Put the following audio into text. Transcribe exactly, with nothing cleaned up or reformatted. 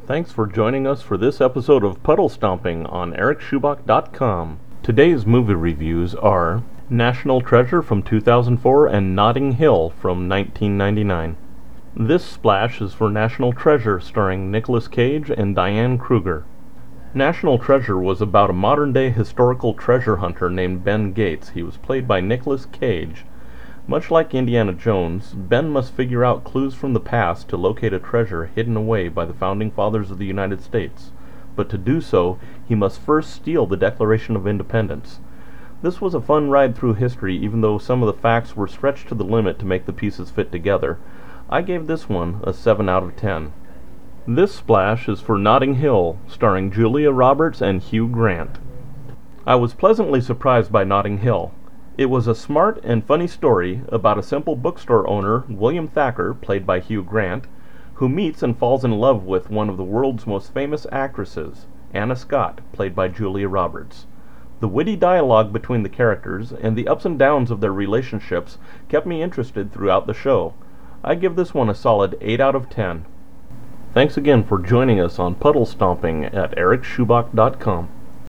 Thanks for joining us for this episode of Puddle Stomping on Eric Schubach dot com. Today's movie reviews are National Treasure from two thousand four and Notting Hill from nineteen ninety-nine. This splash is for National Treasure, starring Nicolas Cage and Diane Kruger. National Treasure was about a modern-day historical treasure hunter named Ben Gates. He was played by Nicolas Cage. Much like Indiana Jones, Ben must figure out clues from the past to locate a treasure hidden away by the founding fathers of the United States. But to do so, he must first steal the Declaration of Independence. This was a fun ride through history, even though some of the facts were stretched to the limit to make the pieces fit together. I gave this one a seven out of ten. This splash is for Notting Hill, starring Julia Roberts and Hugh Grant. I was pleasantly surprised by Notting Hill. It was a smart and funny story about a simple bookstore owner, William Thacker, played by Hugh Grant, who meets and falls in love with one of the world's most famous actresses, Anna Scott, played by Julia Roberts. The witty dialogue between the characters and the ups and downs of their relationships kept me interested throughout the show. I give this one a solid eight out of ten. Thanks again for joining us on Puddle Stomping at Eric Schubach dot com.